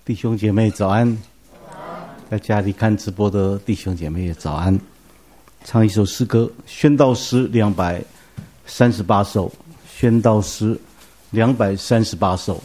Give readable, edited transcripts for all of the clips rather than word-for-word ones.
弟兄姐妹早安，在家里看直播的弟兄姐妹也早安。唱一首诗歌，宣道诗238首，宣道诗238首。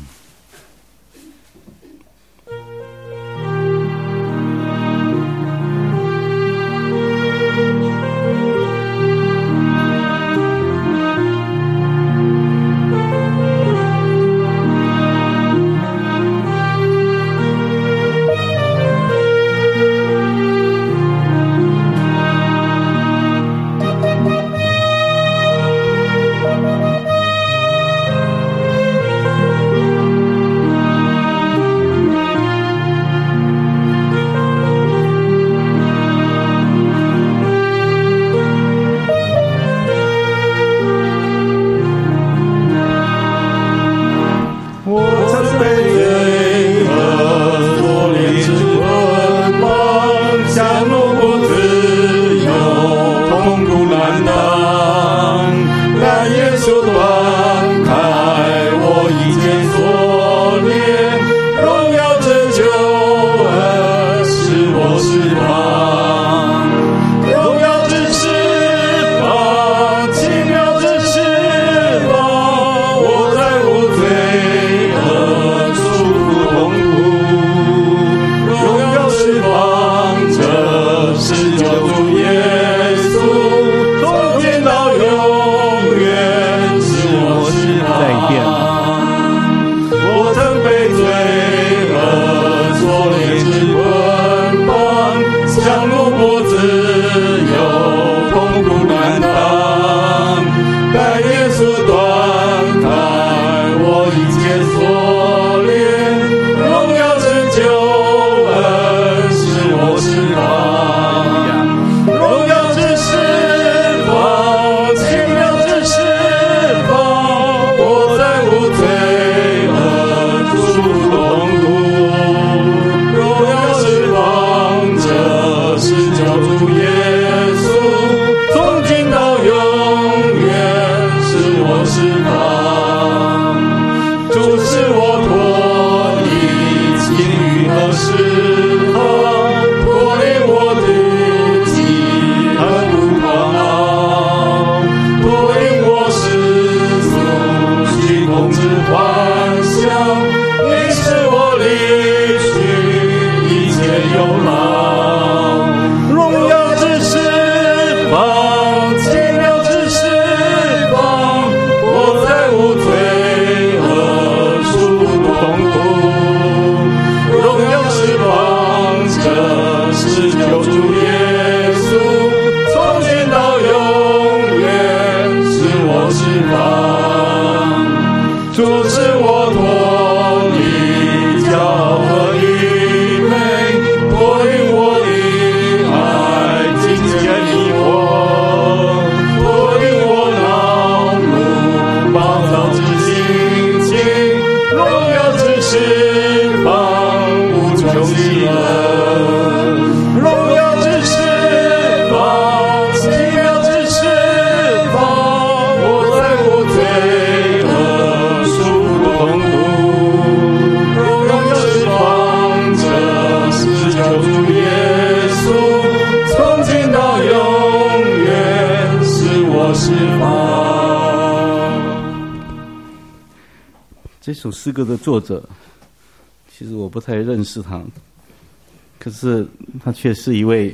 这首诗歌的作者，其实我不太认识他，可是他却是一位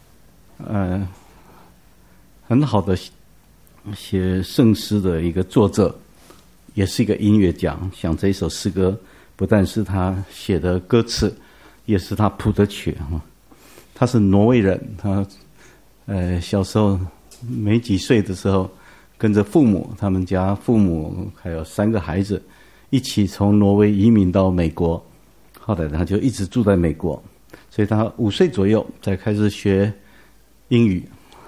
很好的写圣诗的一个作者，也是一个音乐家。像这一首诗歌，不但是他写的歌词，也是他谱的曲。他是挪威人，他小时候没几岁的时候，跟着父母，他们家父母还有3个孩子，一起从挪威移民到美国，后来他就一直住在美国，所以他5岁左右才开始学英语。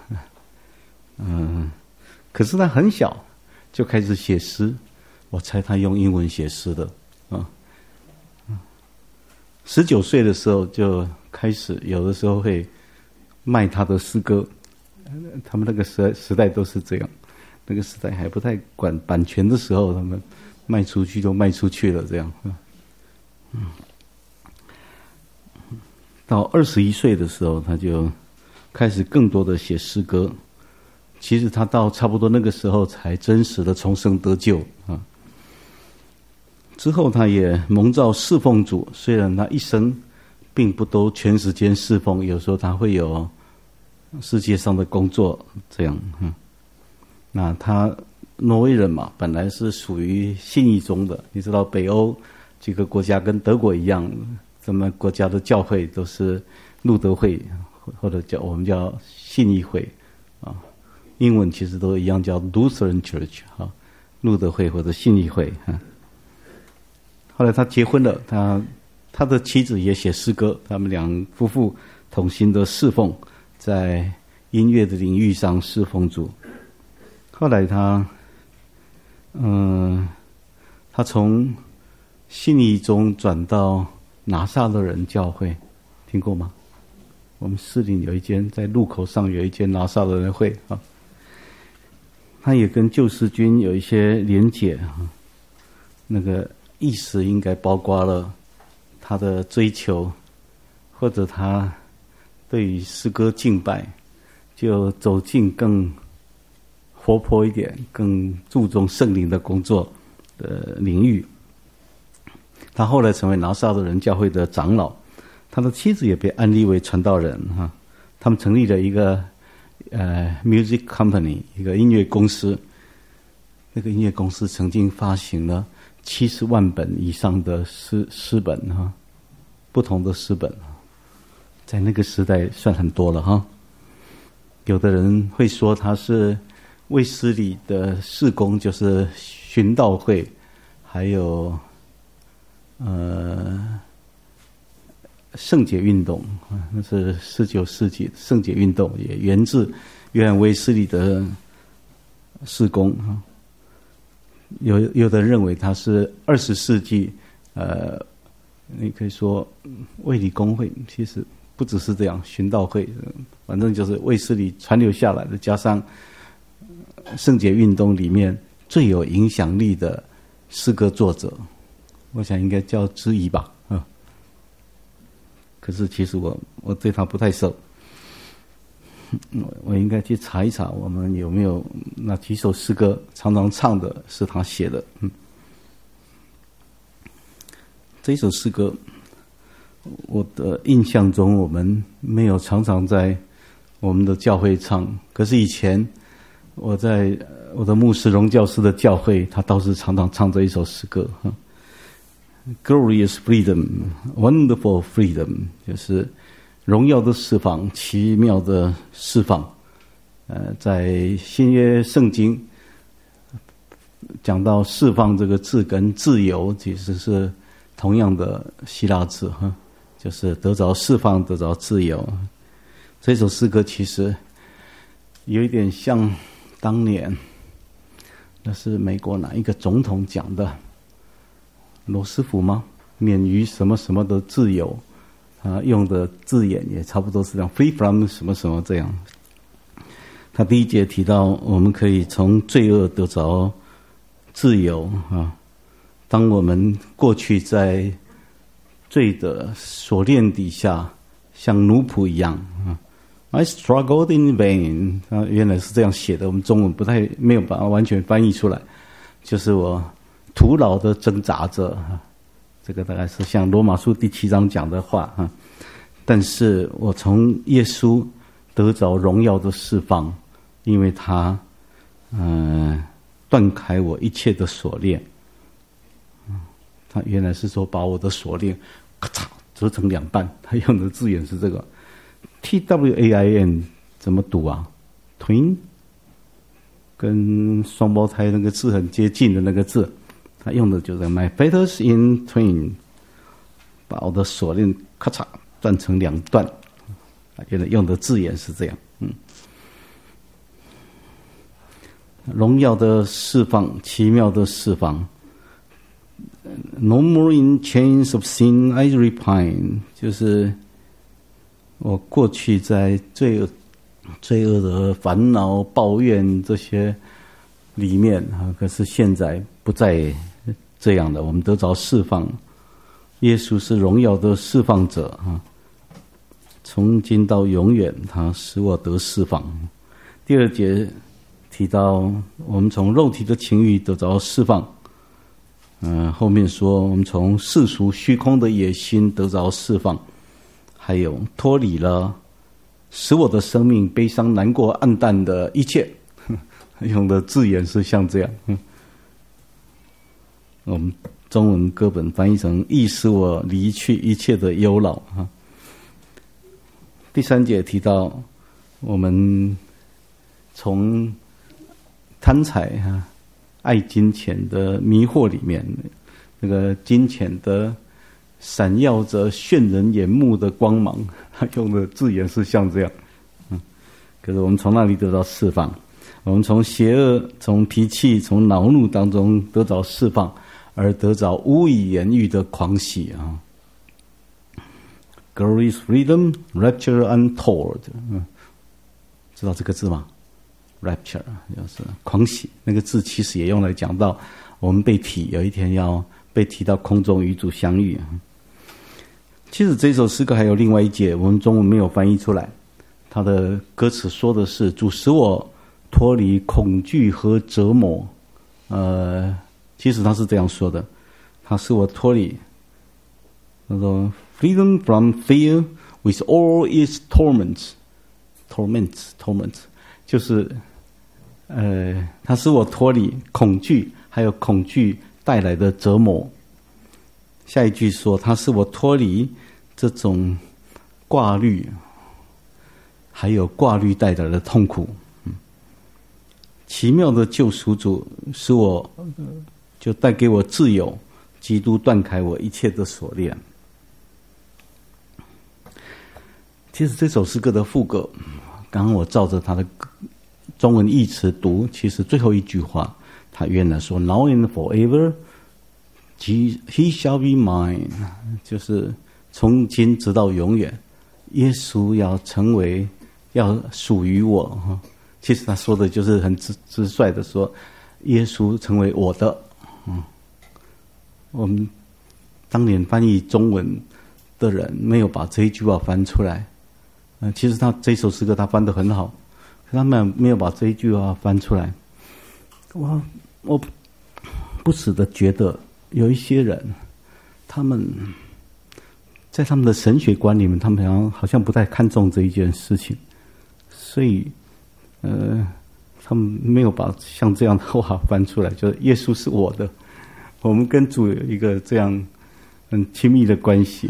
可是他很小就开始写诗，我猜他用英文写诗的啊。19岁的时候就开始，有的时候会卖他的诗歌，他们那个时代都是这样，那个时代还不太管版权的时候，他们卖出去就卖出去了，这样。 到21岁的时候，他就开始更多的写诗歌。其实他到差不多那个时候才真实的重生得救啊。之后他也蒙召侍奉主，虽然他一生并不都全时间侍奉，有时候他会有世界上的工作这样。那他挪威人嘛，本来是属于信义宗的。你知道北欧几个国家跟德国一样，咱们国家的教会都是路德会，或者我们叫信义会啊。英文其实都一样，叫 Lutheran Church 啊，路德会或者信义会啊。后来他结婚了，他的妻子也写诗歌，他们两夫妇同心的侍奉，在音乐的领域上侍奉主。后来他从信义宗转到拿撒勒人教会，听过吗？我们士林有一间，在路口上有一间拿撒勒人会啊。他也跟救世军有一些连结啊，那个意思应该包括了他的追求，或者他对于诗歌敬拜就走进更活泼一点，更注重圣灵的工作的领域。他后来成为拿撒勒人教会的长老，他的妻子也被安立为传道人哈。他们成立了一个music company， 一个音乐公司。那个音乐公司曾经发行了70万本以上的诗本哈，不同的诗本，在那个时代算很多了哈。有的人会说他是卫斯理的事工，就是寻道会，还有圣洁运动啊，那是19世纪圣洁运动，也源自约翰卫斯理的事工啊。有的人认为他是20世纪你可以说卫理公会，其实不只是这样，寻道会，反正就是卫斯理传流下来的，加上圣洁运动里面最有影响力的诗歌作者，我想应该叫之一吧啊。可是其实我对他不太熟，我应该去查一查，我们有没有那几首诗歌常常唱的是他写的。这首诗歌，我的印象中我们没有常常在我们的教会唱，可是以前我在我的牧师荣教师的教会，他倒是常常唱这一首诗歌。Glorious freedom, wonderful freedom， 就是荣耀的释放，奇妙的释放。在新约圣经讲到释放这个字跟自由其实是同样的希腊字哈，就是得着释放，得着自由。这首诗歌其实有一点像当年那是美国哪一个总统讲的，罗斯福吗？免于什么什么的自由，用的字眼也差不多是这样 ，free from 什么什么这样。他第一节提到，我们可以从罪恶得着自由啊。当我们过去在罪的锁链底下，像奴仆一样啊 ，I struggled in vain。原来是这样写的，我们中文没有把它完全翻译出来，就是我徒劳的挣扎着，这个大概是像罗马书第7章讲的话。但是我从耶稣得着荣耀的释放，因为他断开我一切的锁链。他原来是说把我的锁链咔嚓折成2半，他用的字眼是这个 TWAIN 怎么读啊 ？Twin 跟双胞胎那个字很接近的那个字。他用的就是 My fetters in twain， 把我的锁链咔嚓断成2段。原来用的字眼是这样。荣耀的释放，奇妙的释放。No more in chains of sin I repine， 就是我过去在罪恶的烦恼、抱怨这些里面可是现在不再这样的，我们得着释放。耶稣是荣耀的释放者从今到永远，他使我得释放。第二节提到我们从肉体的情欲得着释放，后面说我们从世俗虚空的野心得着释放，还有脱离了使我的生命悲伤难过暗淡的一切，用的字眼是像这样。我们中文歌本翻译成亦使我离去一切的忧劳。第三节提到我们从贪财爱金钱的迷惑里面，那个金钱的闪耀着炫人眼目的光芒，他用的字眼是像这样。可是我们从那里得到释放，我们从邪恶、从脾气、从恼怒当中得到释放，而得着无以言喻的狂喜啊。Glorious freedom, rapture untold。知道这个字吗？rapture 就是狂喜，那个字其实也用来讲到我们被提，有一天要被提到空中与主相遇。其实这首诗歌还有另外一节，我们中文没有翻译出来。它的歌词说的是：主使我脱离恐惧和折磨。其实他是这样说的，他使我脱离，他说 freedom from fear with all its torments， 就是他使我脱离恐惧，还有恐惧带来的折磨。下一句说，他使我脱离这种挂虑，还有挂虑带来的痛苦。奇妙的救赎主使我就带给我自由，基督断开我一切的锁链。其实这首诗歌的副歌，刚刚我照着它的中文译词读，其实最后一句话，他原来说 Now and forever He shall be mine， 就是从今直到永远，耶稣要属于我。其实他说的就是很直率的说，耶稣成为我的。我们当年翻译中文的人没有把这一句话翻出来。其实他这首诗歌他翻得很好，可他们没有把这一句话翻出来。我不时的觉得有一些人，他们在他们的神学观里面，他们好像不太看重这一件事情，所以他们没有把像这样的话翻出来，就是耶稣是我的，我们跟主有一个这样很亲密的关系。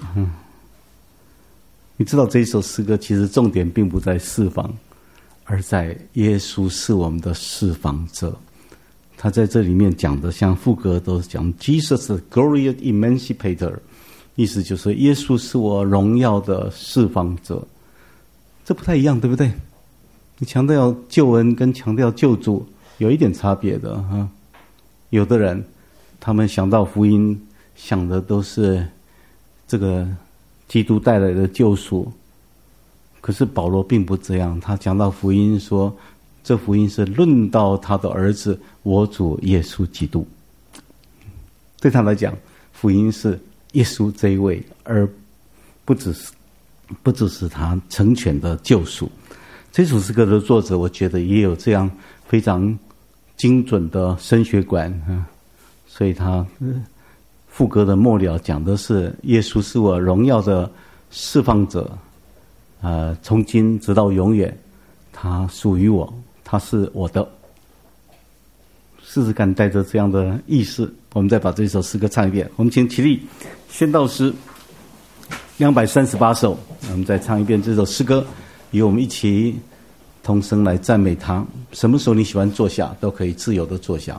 你知道这一首诗歌其实重点并不在释放，而在耶稣是我们的释放者。他在这里面讲的像副歌都是讲 Jesus the glorious emancipator， 意思就是耶稣是我荣耀的释放者。这不太一样，对不对？你强调救恩跟强调救主有一点差别的哈。有的人他们想到福音，想的都是这个基督带来的救赎，可是保罗并不这样。他讲到福音说，这福音是论到他的儿子我主耶稣基督。对他来讲，福音是耶稣这一位，而不只是他成全的救赎。这首诗歌的作者，我觉得也有这样非常精准的神学观，所以他副歌的末了讲的是耶稣是我荣耀的释放者，从今直到永远，他属于我，他是我的。试试看带着这样的意思，我们再把这首诗歌唱一遍。我们请起立，宣道诗238首，我们再唱一遍这首诗歌，与我们一起同声来赞美他。什么时候你喜欢坐下，都可以自由的坐下。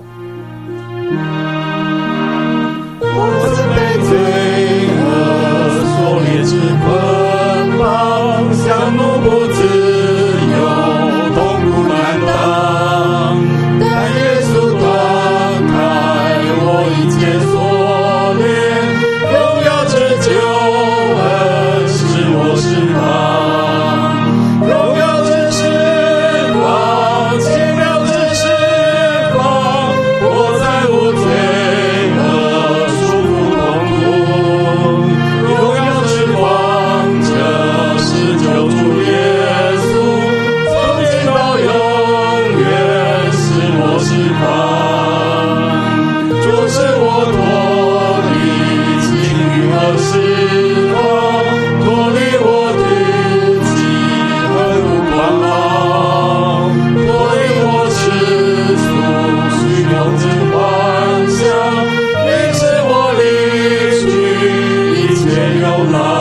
我曾被罪恶所列之捆绑，像奴仆自由，痛苦难当。但耶稣断开我一切锁链，荣耀之救恩使我释放，荣耀之释放，奇妙之释放。 来。